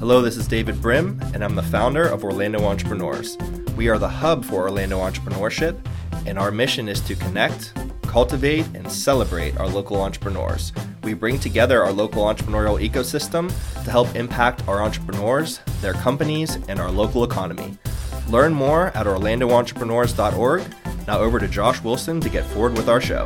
Hello, this is David Brim, and I'm the founder of Orlando Entrepreneurs. We are the hub for Orlando entrepreneurship, and our mission is to connect, cultivate, and celebrate our local entrepreneurs. We bring together our local entrepreneurial ecosystem to help impact our entrepreneurs, their companies, and our local economy. Learn more at orlandoentrepreneurs.org. Now over to Josh Wilson to get forward with our show.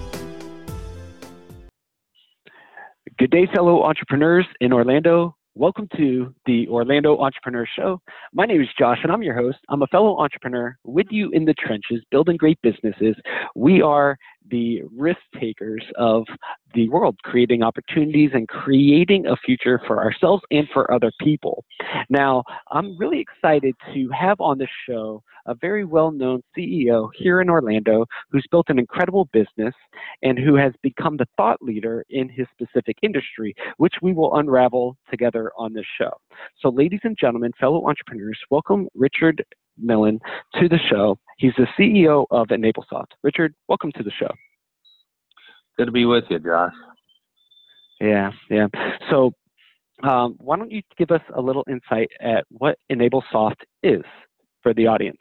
Good day, fellow entrepreneurs in Orlando. Welcome to the Orlando Entrepreneur Show. My name is Josh, and I'm your host. I'm a fellow entrepreneur with you in the trenches, building great businesses. We are the risk takers of the world, creating opportunities and creating a future for ourselves and for other people. Now, I'm really excited to have on the show a very well-known CEO here in Orlando who's built an incredible business and who has become the thought leader in his specific industry, which we will unravel together on this show. So ladies and gentlemen, fellow entrepreneurs, welcome Richard Millen to the show. He's the CEO of EnableSoft. Richard, welcome to the show. Good to be with you, Josh. Yeah. So why don't you give us a little insight at what EnableSoft is for the audience?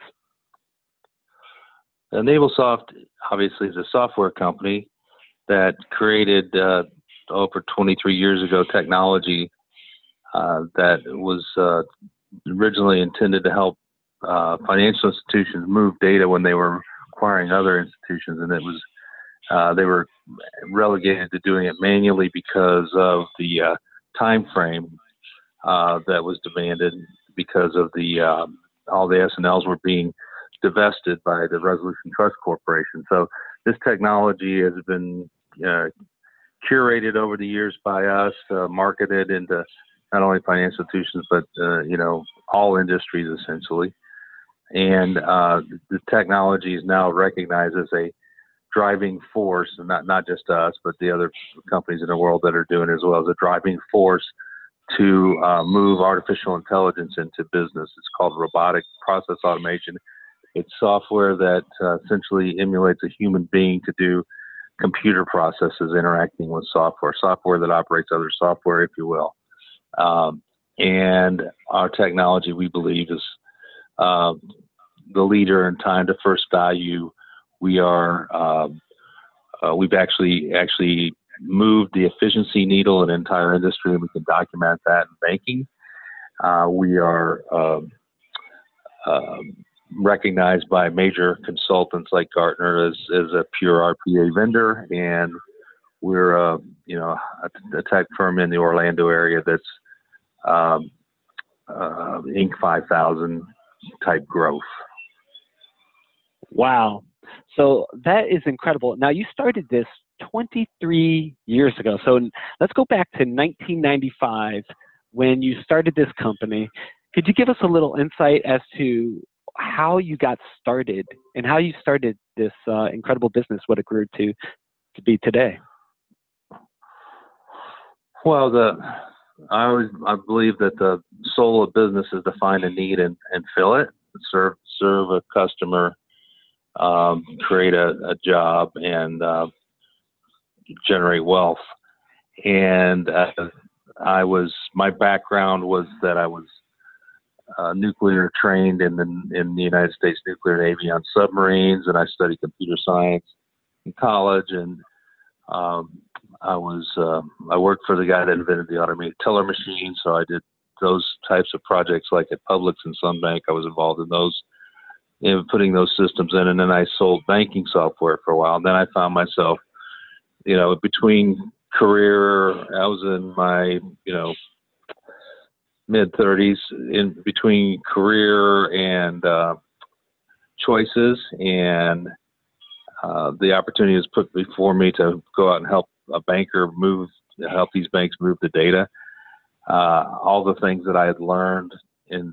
EnableSoft obviously is a software company that created over 23 years ago technology that was originally intended to help financial institutions move data when they were acquiring other institutions, and it was they were relegated to doing it manually because of the time frame that was demanded because of the all the S&Ls were being divested by the Resolution Trust Corporation. So this technology has been curated over the years by us, marketed into not only financial institutions but all industries essentially. And the technology is now recognized as a driving force, and not just us, but the other companies in the world that are doing it as well, as a driving force to move artificial intelligence into business. It's called robotic process automation. It's software that essentially emulates a human being to do computer processes interacting with software that operates other software, if you will. And our technology, we believe, is the leader in time to first value. We are we've actually moved the efficiency needle in an entire industry, and we can document that in banking. We are recognized by major consultants like Gartner as a pure RPA vendor, and we're a tech firm in the Orlando area that's Inc. 5000 type growth. Wow. So that is incredible. Now, you started this 23 years ago. So let's go back to 1995 when you started this company. Could you give us a little insight as to how you got started and how you started this incredible business, what it grew to be today? Well, I believe that the soul of business is to find a need and fill it, serve a customer, create a job, and generate wealth. And my background was that I was nuclear trained in the United States Nuclear Navy on submarines, and I studied computer science in college. And I worked for the guy that invented the automated teller machine, so I did those types of projects like at Publix and Sunbank. I was involved in those, putting those systems in, and then I sold banking software for a while. And then I found myself, between career, I was in my, mid-30s, in between career and choices, and the opportunity was put before me to go out and help a banker help these banks move the data. All the things that I had learned and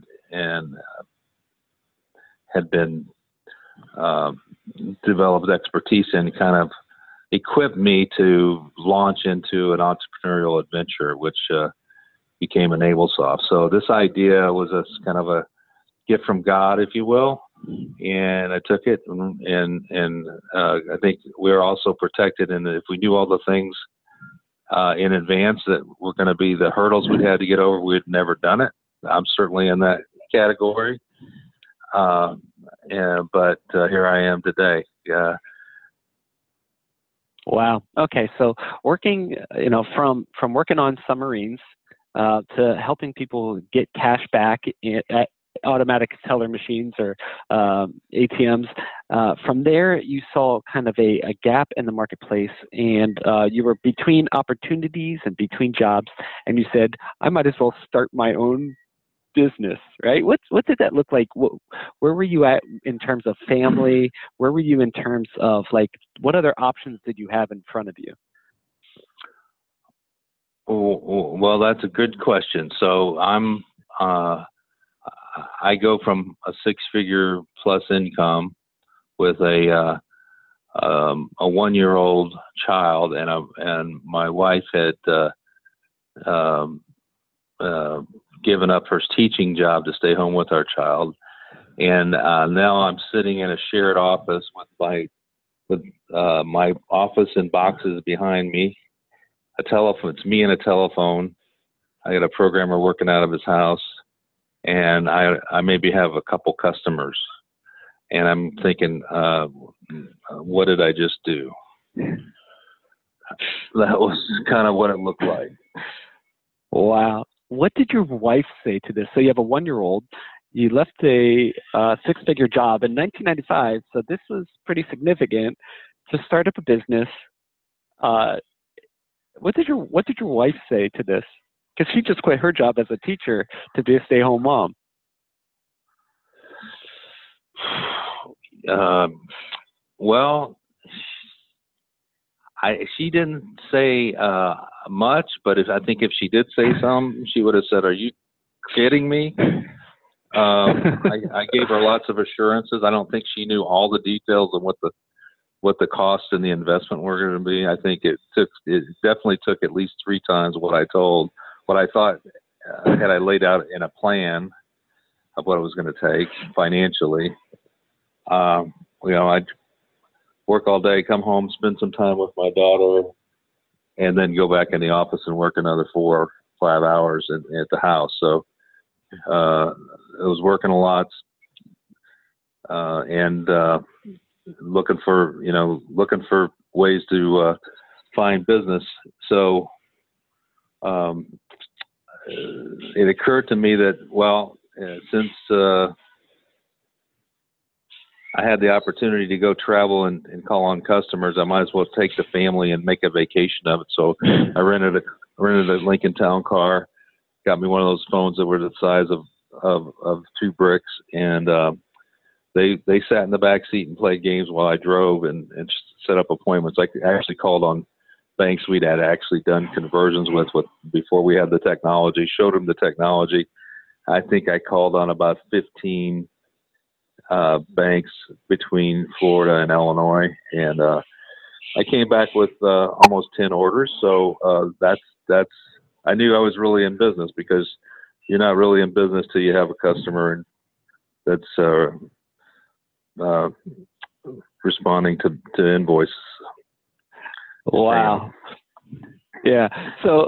had been developed expertise in kind of equipped me to launch into an entrepreneurial adventure, which became EnableSoft. So this idea was kind of a gift from God, if you will, and I took it, and I think we're also protected in that if we knew all the things in advance that were going to be the hurdles we had to get over. We had never done it. I'm certainly in that category. But here I am today. Yeah. Wow. Okay. So working, from working on submarines to helping people get cash back at automatic teller machines or ATMs. From there, you saw kind of a gap in the marketplace, and you were between opportunities and between jobs, and you said, I might as well start my own business, right? What did that look like? Where were you at in terms of family? Where were you in terms of what other options did you have in front of you? Well, that's a good question. So I go from a six-figure plus income with a 1-year-old child, and my wife had given up her teaching job to stay home with our child, and now I'm sitting in a shared office with my office and boxes behind me, a telephone. It's me and a telephone. I got a programmer working out of his house, and I maybe have a couple customers, and I'm thinking, what did I just do? That was kind of what it looked like. Wow. What did your wife say to this? So you have a 1-year-old. You left a six-figure job in 1995, so this was pretty significant to start up a business. What did your wife say to this? Because she just quit her job as a teacher to be a stay-home mom. Well, she didn't say much, but I think if she did say something, she would have said, "Are you kidding me?" I gave her lots of assurances. I don't think she knew all the details of what the cost and the investment were going to be. I think it definitely took at least 3 times what I thought had I laid out in a plan of what it was going to take financially. I'd work all day, come home, spend some time with my daughter, and then go back in the office and work another 4 or 5 hours at the house. So I was working a lot and looking for ways to find business. So it occurred to me that, since I had the opportunity to go travel and call on customers, I might as well take the family and make a vacation of it. So I rented a Lincoln Town Car, got me one of those phones that were the size of 2 bricks, and they sat in the back seat and played games while I drove and set up appointments. I actually called on banks we'd had actually done conversions with before we had the technology, showed them the technology. I think I called on about 15 banks between Florida and Illinois, and I came back with almost 10 orders. So that's I knew I was really in business, because you're not really in business till you have a customer that's responding to invoices. Wow. Yeah. So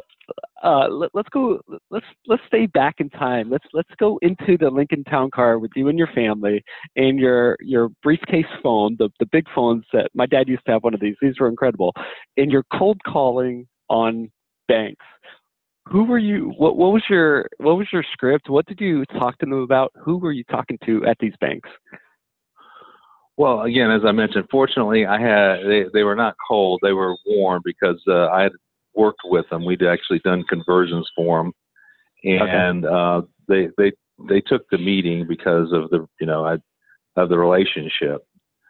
let's stay back in time. Let's go into the Lincoln Town Car with you and your family, and your briefcase phone, the big phones that my dad used to have one of these. These were incredible. And you're cold calling on banks. Who were you? What was your script? What did you talk to them about? Who were you talking to at these banks? Well, again, as I mentioned, fortunately, they were not cold; they were warm, because I had worked with them. We'd actually done conversions for them, and they took the meeting because of the relationship.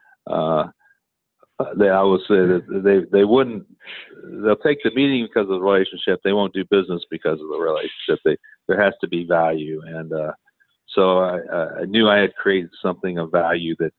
I would say that they wouldn't. They'll take the meeting because of the relationship. They won't do business because of the relationship. There has to be value, and so I knew I had created something of value that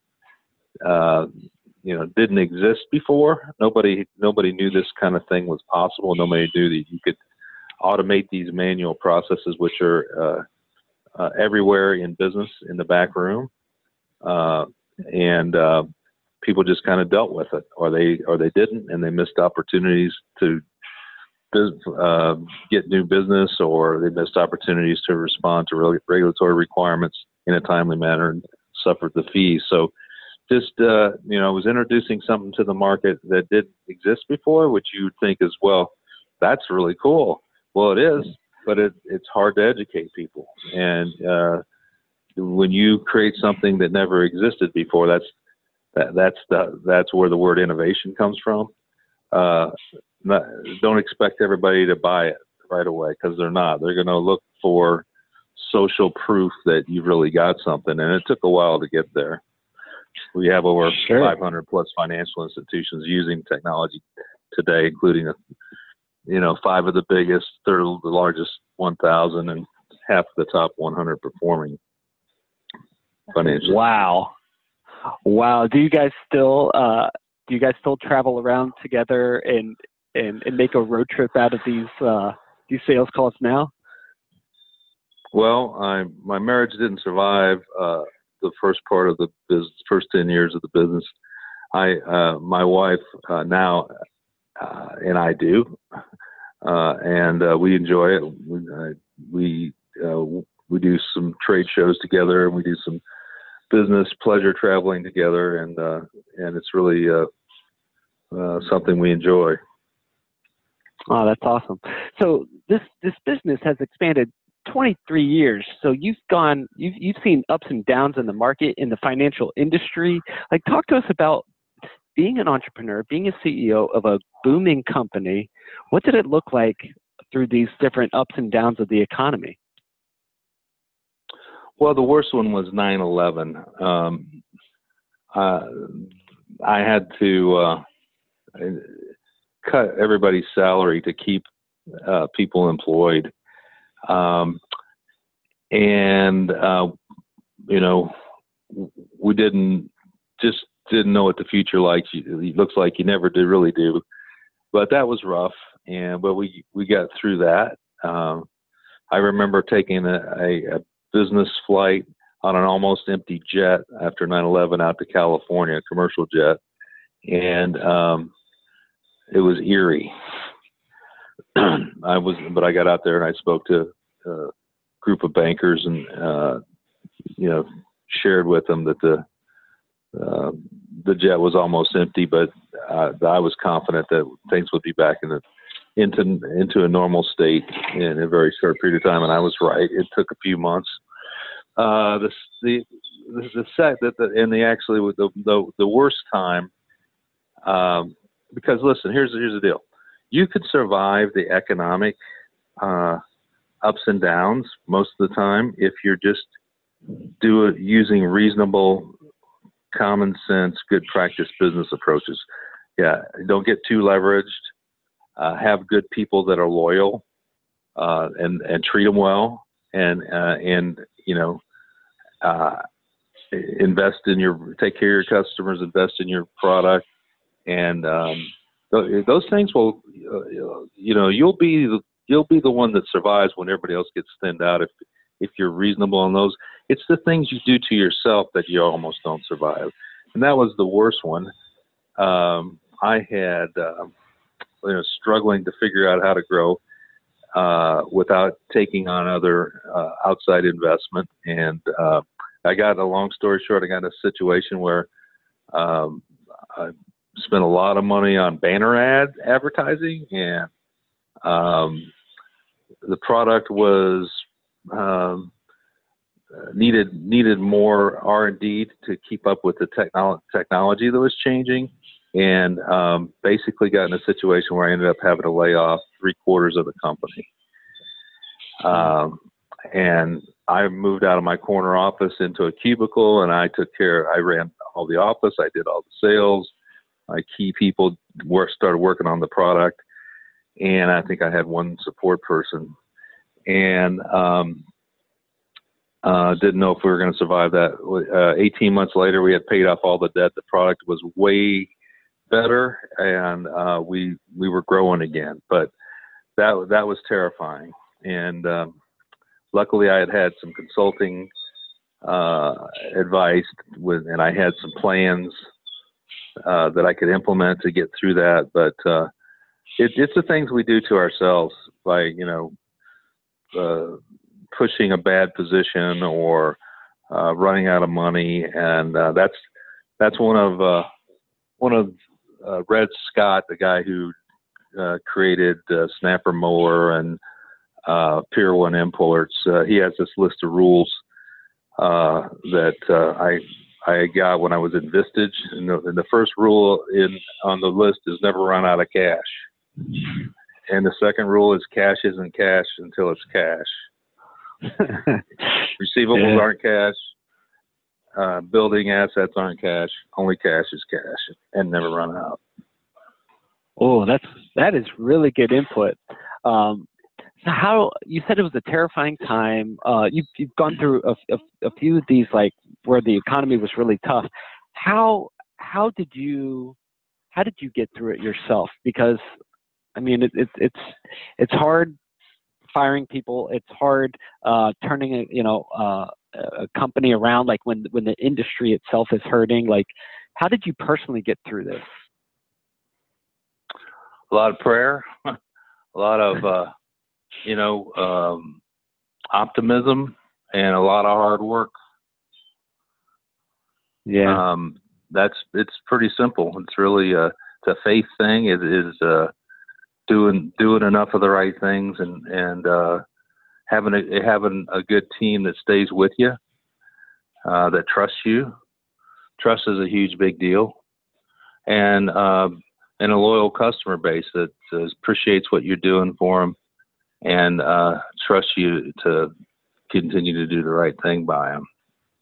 didn't exist before. Nobody knew this kind of thing was possible. Nobody knew that you could automate these manual processes, which are everywhere in business in the back room, and people just kind of dealt with it, or they didn't, and they missed opportunities to get new business, or they missed opportunities to respond to regulatory requirements in a timely manner and suffered the fees. So just, was introducing something to the market that didn't exist before, which you would think is, well, that's really cool. Well, it is, but it's hard to educate people. And when you create something that never existed before, that's where the word innovation comes from. Don't expect everybody to buy it right away, because they're not. They're going to look for social proof that you've really got something, and it took a while to get there. We have over 500 plus financial institutions using technology today, including 5 of the biggest, 3rd of the largest 1,000, and half of the top 100 performing financial. Wow. Do you guys still travel around together and make a road trip out of these sales calls now? Well, my marriage didn't survive the first part of the business, first 10 years of the business. My wife now and I do, and we enjoy it. We do some trade shows together, and we do some business pleasure traveling together, and it's really something we enjoy. Oh, that's awesome. So this business has expanded 23 years. So you've seen ups and downs in the market, in the financial industry. Like, talk to us about being an entrepreneur, being a CEO of a booming company. What did it look like through these different ups and downs of the economy? Well, the worst one was 9/11. I had to cut everybody's salary to keep people employed. We didn't know what the future like. It looks like you never really do. But that was rough, but we got through that. I remember taking a business flight on an almost empty jet after 9/11 out to California, a commercial jet, and it was eerie. But I got out there and I spoke to a group of bankers and shared with them that the jet was almost empty, but I was confident that things would be back into a normal state in a very short period of time, and I was right. It took a few months. The worst time, because listen, here's the deal. You could survive the economic ups and downs most of the time if you're just using reasonable, common sense, good practice business approaches. Yeah, don't get too leveraged. Have good people that are loyal, and treat them well, and take care of your customers, invest in your product, and those things will, you'll be the one that survives when everybody else gets thinned out. If you're reasonable on those, it's the things you do to yourself that you almost don't survive, and that was the worst one. I had struggling to figure out how to grow without taking on other outside investment, and I got, a long story short, I got in a situation where I spent a lot of money on banner advertising, and the product was needed more R&D to keep up with the technology that was changing, and basically got in a situation where I ended up having to lay off 3/4 of the company. And I moved out of my corner office into a cubicle, and I ran all the office. I did all the sales. My key people started working on the product, and I think I had one support person, and didn't know if we were going to survive that. 18 months later, we had paid off all the debt. The product was way better, and we were growing again. But that was terrifying. And luckily, I had some consulting advice and I had some plans that I could implement to get through that. But it's the things we do to ourselves by, pushing a bad position or running out of money, and that's one of Red Scott, the guy who created Snapper Mower and Pier 1 Imports. He has this list of rules that I got when I was in Vistage, and the first rule on the list is never run out of cash. And the second rule is cash isn't cash until it's cash. Receivables aren't cash. Building assets aren't cash. Only cash is cash, and never run out. Oh, that is really good input. So how you said it was a terrifying time. You've gone through a few of these, like where the economy was really tough. How did you get through it yourself? Because I mean, it's hard firing people. It's hard turning a company around, like when the industry itself is hurting. Like, how did you personally get through this? A lot of prayer, a lot of optimism, and a lot of hard work. Yeah, it's pretty simple. It's really it's a faith thing. It is doing enough of the right things, and having a good team that stays with you, that trusts you. Trust is a huge big deal, and a loyal customer base that appreciates what you're doing for them and trusts you to continue to do the right thing by them.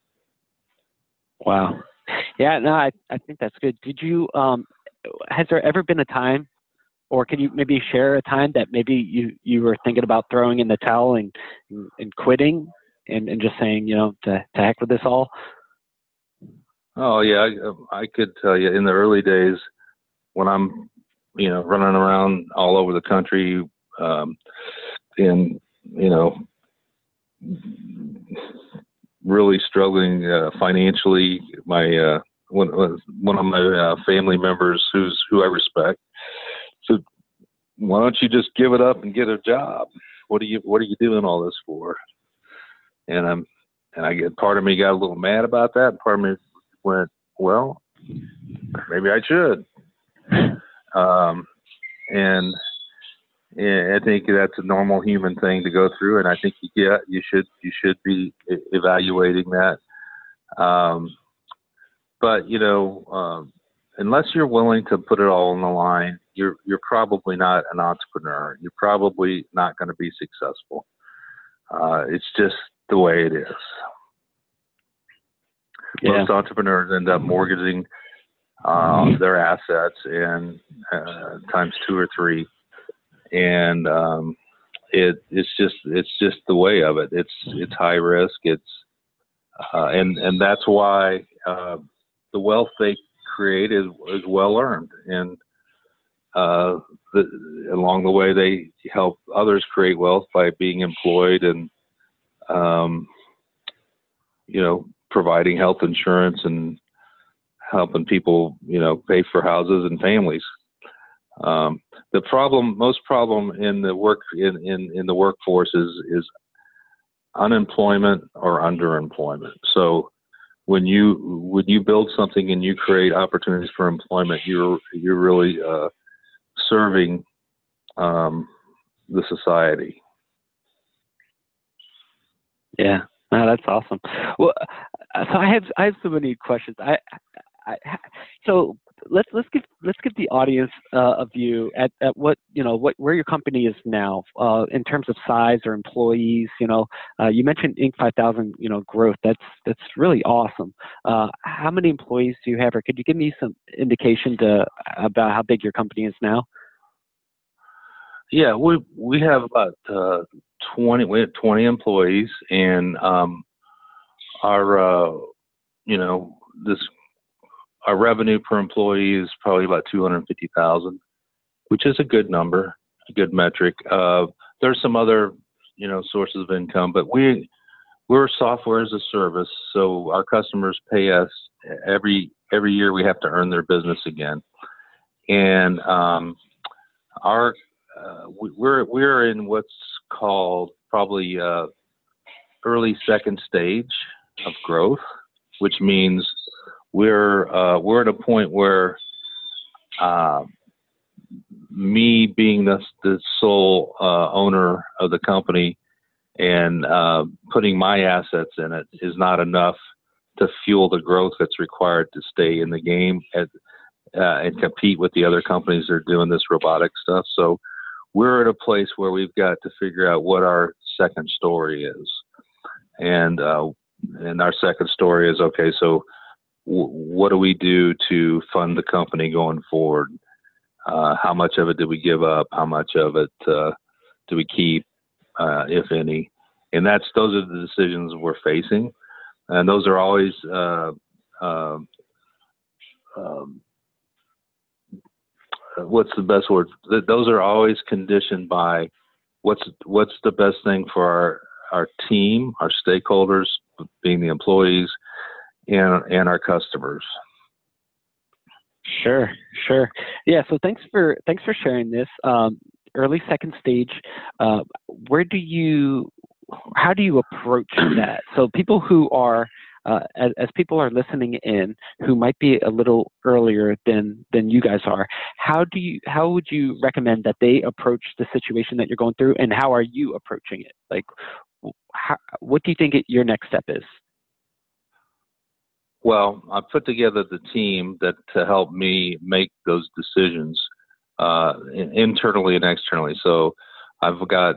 Wow. Yeah, no, I think that's good. Did you has there ever been a time, or can you maybe share a time that maybe you were thinking about throwing in the towel and quitting and just saying, to heck with this all? Oh yeah, I could tell you in the early days when I'm, running around all over the country, and really struggling financially. My one of my family members, who I respect, said, "Why don't you just give it up and get a job? What are you doing all this for?" And I get, part of me got a little mad about that, and part of me went, "Well, maybe I should." And I think that's a normal human thing to go through, and I think you should be evaluating that. But unless you're willing to put it all on the line, you're probably not an entrepreneur. You're probably not going to be successful. It's just the way it is. Yeah. Most entrepreneurs end up mortgaging their assets and times 2 or 3, and it's just the way of it. It's high risk. And that's why the wealth they create is well earned, and along the way they help others create wealth by being employed and providing health insurance and helping people pay for houses and families. Most problem in the workforce is unemployment or underemployment. So when you build something and you create opportunities for employment, you're really serving the society. Yeah, no, that's awesome. Well, so I have so many questions. So let's give the audience a view at what where your company is now in terms of size or employees. You mentioned Inc. 5000 growth. That's really awesome. How many employees do you have, or could you give me some indication about how big your company is now? Yeah, we have about 20. We have 20 employees, and our our revenue per employee is probably about $250,000, which is a good number, a good metric. There's some other sources of income, but we're software as a service, so our customers pay us every year. We have to earn their business again, and our we're in what's called probably early second stage of growth, which means we're at a point where me being the sole owner of the company and putting my assets in it is not enough to fuel the growth that's required to stay in the game and compete with the other companies that are doing this robotic stuff. So we're at a place where we've got to figure out what our second story is. And our second story is, okay, so what do we do to fund the company going forward? How much of it do we give up? How much of it do we keep, if any? And those are the decisions we're facing. And those are always what's the best word? Those are always conditioned by what's the best thing for our team, our stakeholders, being the employees, and our customers. Sure. Yeah. So thanks for sharing this. Early second stage. How do you approach that? So people who are as people are listening in who might be a little earlier than you guys are, how would you recommend that they approach the situation that you're going through, and how are you approaching it? Like, what do you think your next step is? Well, I put together the team to help me make those decisions internally and externally. So I've got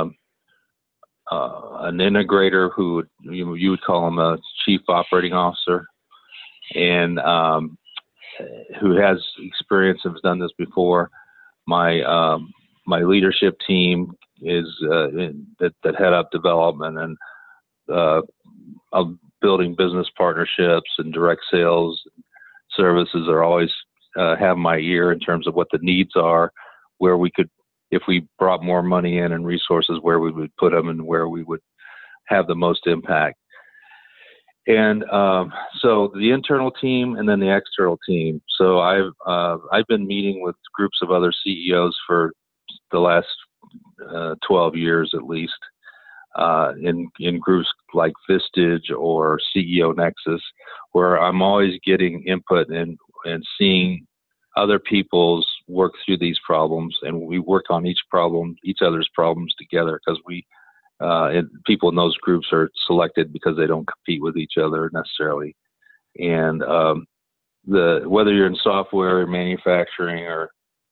an integrator who you would call him a chief operating officer, and who has experience and has done this before. My leadership team is that head up development and building business partnerships and direct sales services are always have my ear in terms of what the needs are, where we could, if we brought more money in and resources, where we would put them and where we would have the most impact. And so the internal team and then the external team. So I've been meeting with groups of other CEOs for the last 12 years at least, in groups like Vistage or CEO Nexus, where I'm always getting input and seeing other people's work through these problems, and we work on each other's problems together, because people in those groups are selected because they don't compete with each other necessarily. And whether you're in software or manufacturing or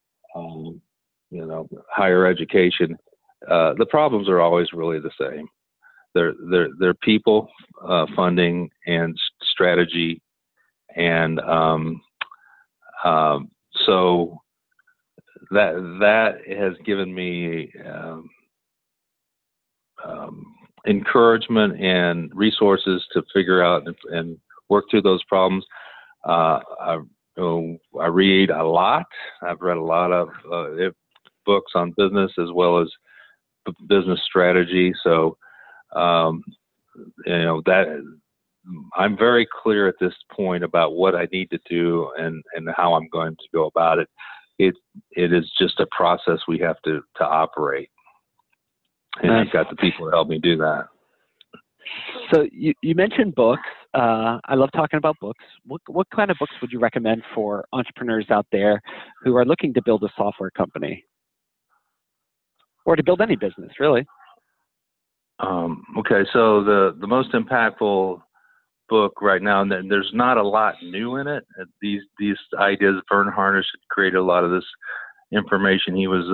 higher education, the problems are always really the same. They're people, funding, and strategy, and so that has given me encouragement and resources to figure out and work through those problems. I read a lot. I've read a lot of books on business as well as business strategy. So, that I'm very clear at this point about what I need to do and how I'm going to go about it. It is just a process we have to operate. And I've got the people to help me do that. So you mentioned books. I love talking about books. What kind of books would you recommend for entrepreneurs out there who are looking to build a software company, or to build any business, really? Okay, so the most impactful book right now, and there's not a lot new in it. These ideas, Verne Harnish created a lot of this information. He was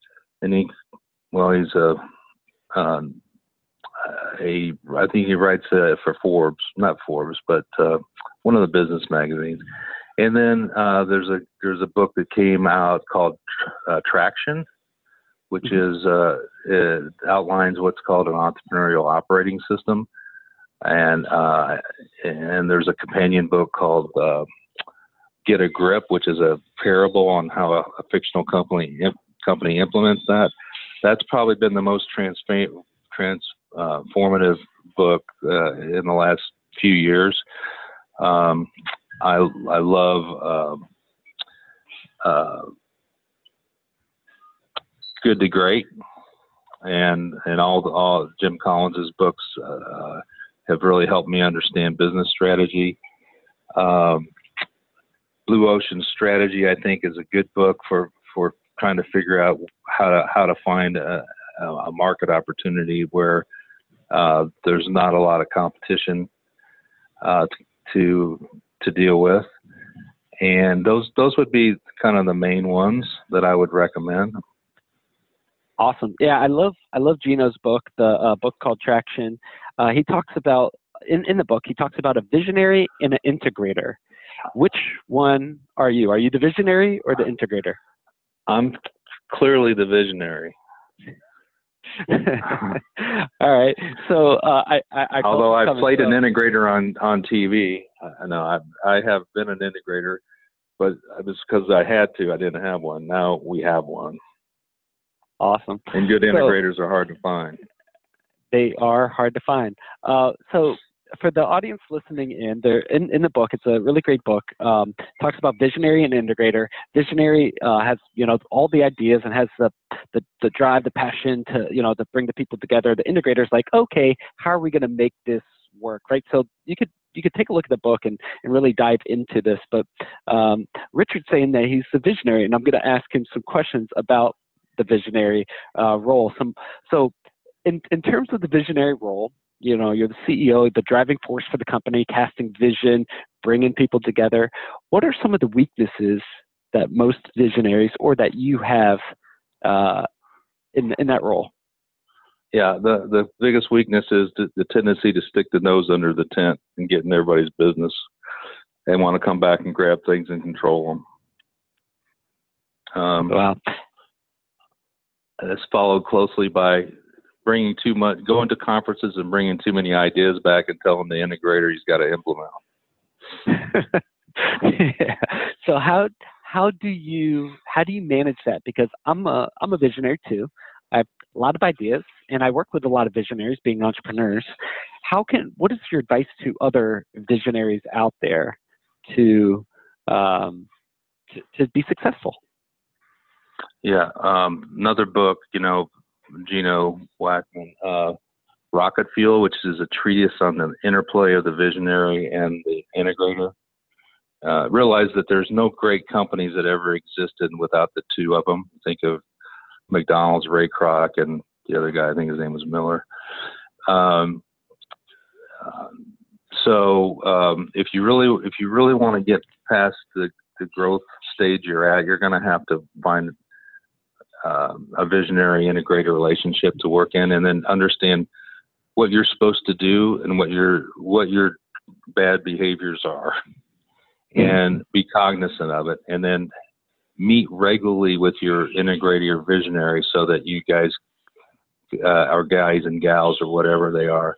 I think he writes for Forbes, not Forbes, but one of the business magazines. And then there's a book that came out called Traction, which is it outlines what's called an entrepreneurial operating system. And there's a companion book called Get a Grip, which is a parable on how a fictional company implements that. That's probably been the most transformative book in the last few years. I love Good to Great, and all Jim Collins's books have really helped me understand business strategy. Blue Ocean Strategy, I think, is a good book for trying to figure out how to find a market opportunity where there's not a lot of competition to deal with. And those would be kind of the main ones that I would recommend. Awesome. Yeah, I love Gino's book, the book called Traction. He talks about in the book, he talks about a visionary and an integrator. Which one are you? Are you the visionary or the integrator? I'm clearly the visionary. All right. So although I've played an integrator on TV, I know I have been an integrator, but it was because I had to. I didn't have one. Now we have one. Awesome. And good integrators are hard to find. They are hard to find. So for the audience listening in, in the book, it's a really great book. Talks about visionary and integrator. Visionary has all the ideas and has the drive, the passion to bring the people together. The integrator is like, okay, how are we going to make this work, right? So you could take a look at the book and really dive into this. But Richard's saying that he's the visionary, and I'm going to ask him some questions about the visionary role. So in terms of the visionary role, you're the CEO, the driving force for the company, casting vision, bringing people together. What are some of the weaknesses that most visionaries or that you have in that role? Yeah, the biggest weakness is the tendency to stick the nose under the tent and get in everybody's business and want to come back and grab things and control them. Wow. It's followed closely by bringing too much, going to conferences and bringing too many ideas back and telling the integrator he's got to implement them. Yeah. So how do you manage that? Because I'm a visionary too. I have a lot of ideas, and I work with a lot of visionaries, being entrepreneurs. What is your advice to other visionaries out there to be successful? Yeah, another book, Gino Wickman, Rocket Fuel, which is a treatise on the interplay of the visionary and the integrator. Realize that there's no great companies that ever existed without the two of them. Think of McDonald's, Ray Kroc, and the other guy, I think his name was Miller. So if you really want to get past the growth stage you're at, you're going to have to find a visionary integrator relationship to work in, and then understand what you're supposed to do and what your bad behaviors are, and be cognizant of it, and then meet regularly with your integrator or visionary so that you guys, or guys and gals or whatever they are,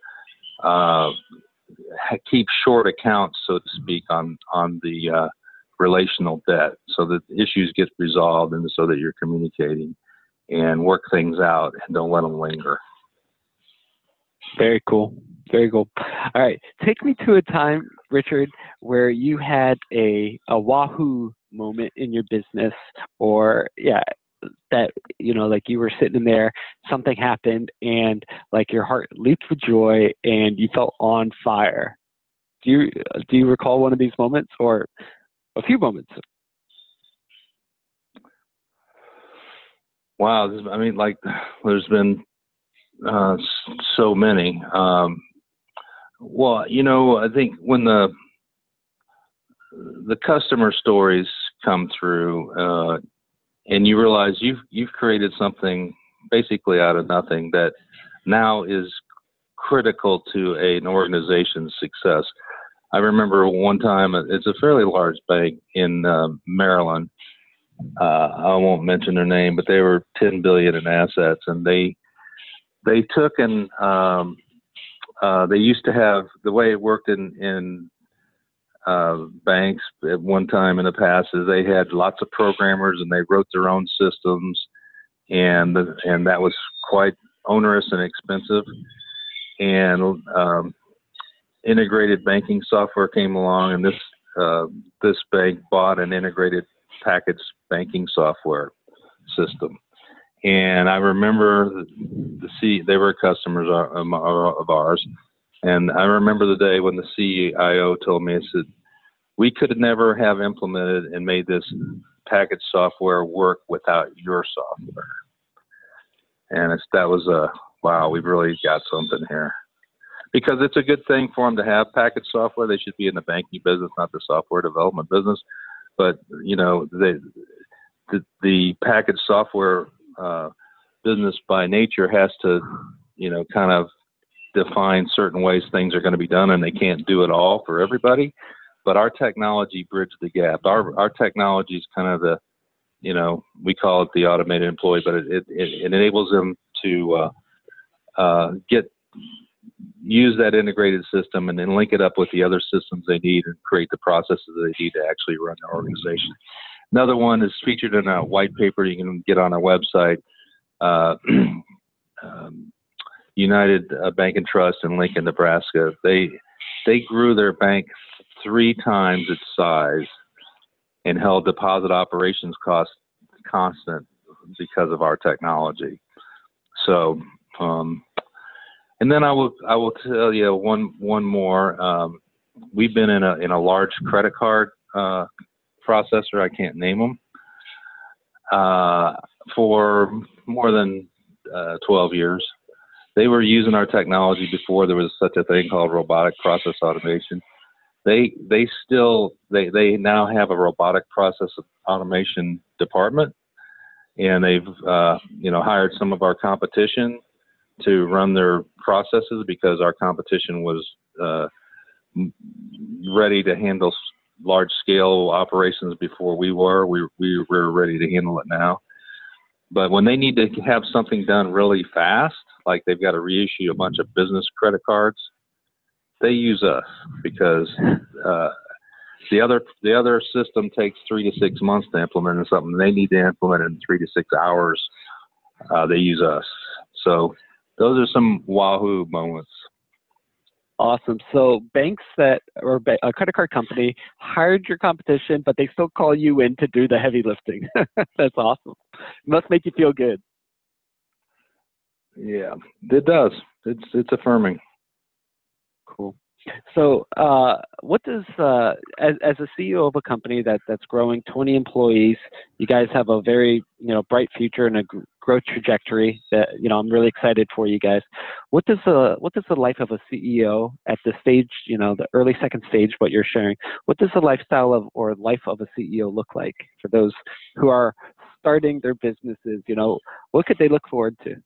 keep short accounts, so to speak, on the relational debt, so that issues get resolved and so that you're communicating and work things out and don't let them linger. Very cool. Very cool. All right. Take me to a time, Richard, where you had a wahoo moment in your business, or that, like you were sitting in there, something happened and like your heart leaped with joy and you felt on fire. Do you recall one of these moments, or a few moments? Wow. There's been so many. Well, I think when the customer stories come through, and you realize you've created something basically out of nothing that now is critical to an organization's success. I remember one time, it's a fairly large bank in Maryland. I won't mention their name, but they were $10 billion in assets, and they took and they used to have, the way it worked in banks at one time in the past, is they had lots of programmers and they wrote their own systems, and that was quite onerous and expensive. And integrated banking software came along, and this bank bought an integrated package banking software system, And I remember they were customers of ours. And I remember the day when the CIO told me, he said, we could never have implemented and made this package software work without your software. And that was wow, we've really got something here. Because it's a good thing for them to have package software. They should be in the banking business, not the software development business. But, the package software business by nature has to, kind of define certain ways things are going to be done, and they can't do it all for everybody. But our technology bridged the gap. Our technology is kind of the, we call it the automated employee, but it enables them to use that integrated system and then link it up with the other systems they need and create the processes they need to actually run their organization. Another one is featured in a white paper you can get on our website. United Bank and Trust in Lincoln, Nebraska. They grew their bank 3 times its size and held deposit operations costs constant because of our technology. So, and then I will tell you one more. We've been in a large credit card processor. I can't name them for more than 12 years. They were using our technology before there was such a thing called robotic process automation. They now have a robotic process automation department, and they've hired some of our competition to run their processes because our competition was ready to handle large scale operations before we were. We were ready to handle it now. But when they need to have something done really fast, like they've got to reissue a bunch of business credit cards, they use us because the other system takes 3 to 6 months to implement, and something they need to implement in 3 to 6 hours. They use us. So those are some wahoo moments. Awesome. So banks or a credit card company hired your competition, but they still call you in to do the heavy lifting. That's awesome. It must make you feel good. Yeah, it does. It's affirming. Cool. So what does, as a CEO of a company that's growing 20 employees, you guys have a very, bright future and a growth trajectory that, I'm really excited for you guys. What does the life of a CEO at the stage, the early second stage, what you're sharing, what does the lifestyle or life of a CEO look like for those who are starting their businesses? What could they look forward to?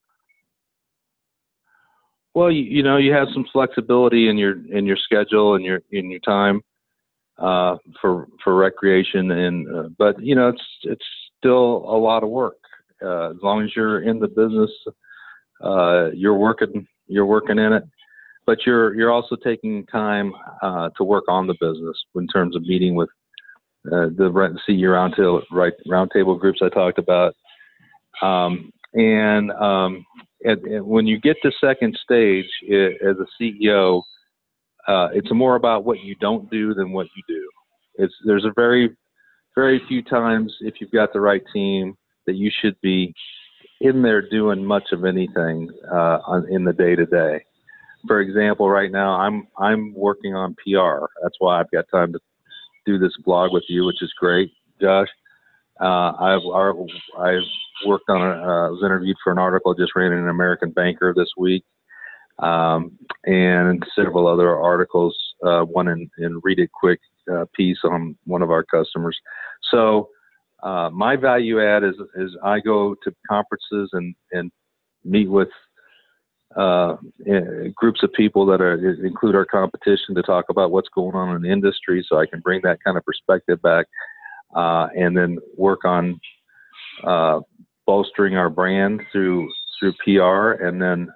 Well, you have some flexibility in your schedule and your time for recreation, but it's still a lot of work. As long as you're in the business, you're working in it, but you're also taking time to work on the business in terms of meeting with the CEO roundtable groups I talked about, and when you get to second stage as a CEO, it's more about what you don't do than what you do. There's a very, very few times, if you've got the right team, that you should be in there doing much of anything in the day to day. For example, right now I'm working on PR. That's why I've got time to do this blog with you, which is great, Josh. I've worked on was interviewed for an article, just ran in an American Banker this week, and several other articles, one in Read It Quick piece on one of our customers. So my value add is I go to conferences and meet with groups of people that include our competition to talk about what's going on in the industry, so I can bring that kind of perspective back, and then work on bolstering our brand through PR, and then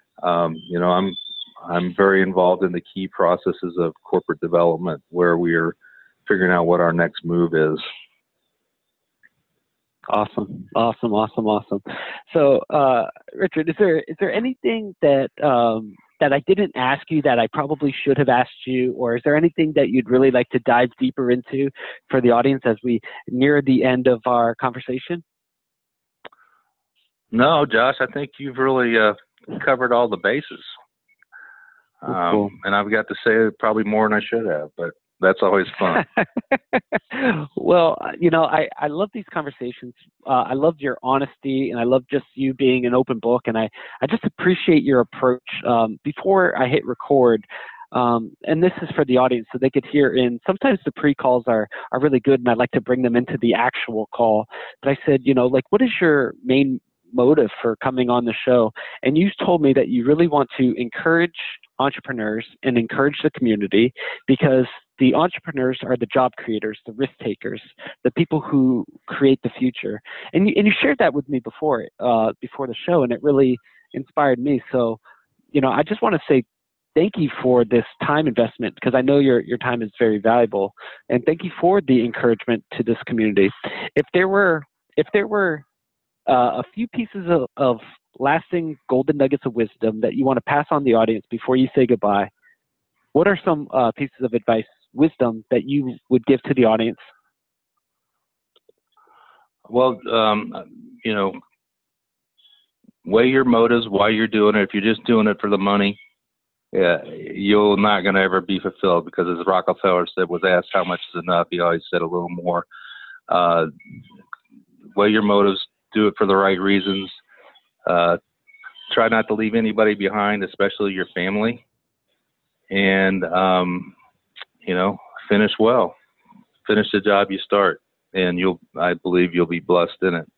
I'm very involved in the key processes of corporate development where we're figuring out what our next move is. Awesome. So, Richard, is there anything that I didn't ask you that I probably should have asked you, or is there anything that you'd really like to dive deeper into for the audience as we near the end of our conversation? No, Josh, I think you've really covered all the bases. Cool. And I've got to say probably more than I should have, but that's always fun. Well, I love these conversations. I love your honesty, and I love just you being an open book, and I just appreciate your approach. Before I hit record, and this is for the audience so they could hear in, sometimes the pre-calls are really good, and I'd like to bring them into the actual call. But I said, what is your main motive for coming on the show? And you told me that you really want to encourage entrepreneurs and encourage the community, because the entrepreneurs are the job creators, the risk takers, the people who create the future. And you shared that with me before the show, and it really inspired me. So, I just want to say thank you for this time investment, because I know your time is very valuable, and thank you for the encouragement to this community. If there were a few pieces of lasting golden nuggets of wisdom that you want to pass on the audience before you say goodbye, what are some pieces of advice, wisdom, that you would give to the audience? Well, weigh your motives, why you're doing it. If you're just doing it for the money, you're not going to ever be fulfilled, because as Rockefeller said, was asked how much is enough, he always said a little more. Weigh your motives, do it for the right reasons. Try not to leave anybody behind, especially your family. And, finish well. Finish the job you start, and I believe you'll be blessed in it.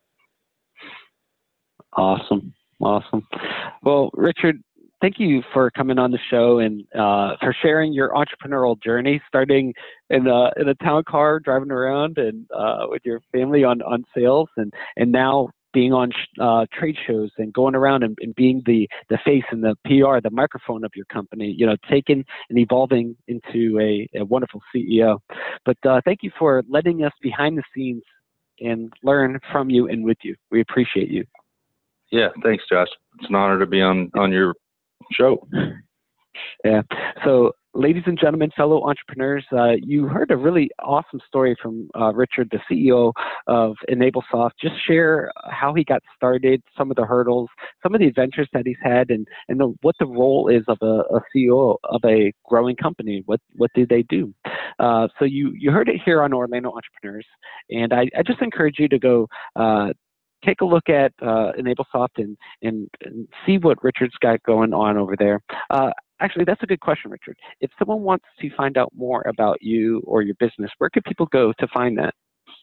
Awesome. Well, Richard, thank you for coming on the show and for sharing your entrepreneurial journey, starting in a town car, driving around and with your family on sales, and now being on trade shows and going around and being the face and the PR, the microphone of your company, taking and evolving into a wonderful CEO. But thank you for letting us behind the scenes and learn from you and with you. We appreciate you. Yeah, thanks, Josh. It's an honor to be on your show. Yeah. So, ladies and gentlemen, fellow entrepreneurs, you heard a really awesome story from Richard, the CEO of EnableSoft. Just share how he got started, some of the hurdles, some of the adventures that he's had, and what the role is of a CEO of a growing company. What do they do? So you heard it here on Orlando Entrepreneurs, and I just encourage you to go take a look at EnableSoft and see what Richard's got going on over there. Actually, that's a good question, Richard. If someone wants to find out more about you or your business, where could people go to find that?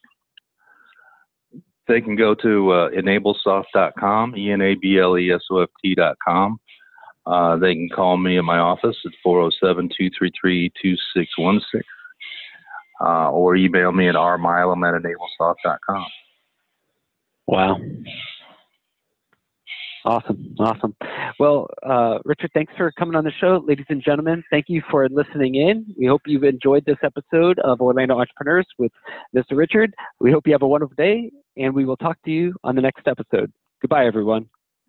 They can go to enablesoft.com, ENABLESOFT.com. They can call me in my office at 407-233-2616, or email me at rmilam@enablesoft.com. Wow. Awesome. Well, Richard, thanks for coming on the show. Ladies and gentlemen, thank you for listening in. We hope you've enjoyed this episode of Orlando Entrepreneurs with Mr. Richard. We hope you have a wonderful day, and we will talk to you on the next episode. Goodbye, everyone.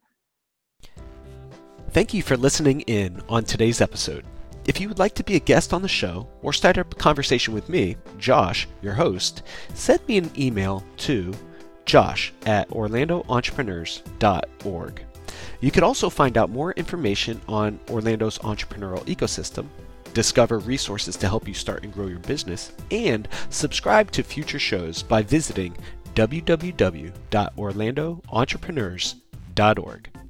Thank you for listening in on today's episode. If you would like to be a guest on the show or start up a conversation with me, Josh, your host, send me an email to josh@orlandoentrepreneurs.org. You can also find out more information on Orlando's entrepreneurial ecosystem, discover resources to help you start and grow your business, and subscribe to future shows by visiting www.orlandoentrepreneurs.org.